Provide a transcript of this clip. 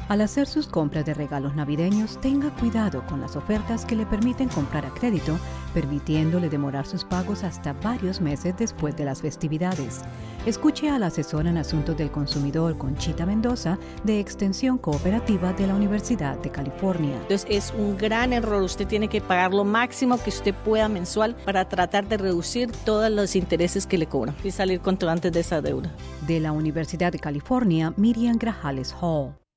Al hacer sus compras de regalos navideños, tenga cuidado con las ofertas que le permiten comprar a crédito, permitiéndole demorar sus pagos hasta varios meses después de las festividades. Escuche a la asesora en asuntos del consumidor, Conchita Mendoza, de Extensión Cooperativa de la Universidad de California. Entonces es un gran error. Usted tiene que pagar lo máximo que usted pueda mensual para tratar de reducir todos los intereses que le cobran y salir controlantes de esa deuda. De la Universidad de California, Miriam Grajales Hall.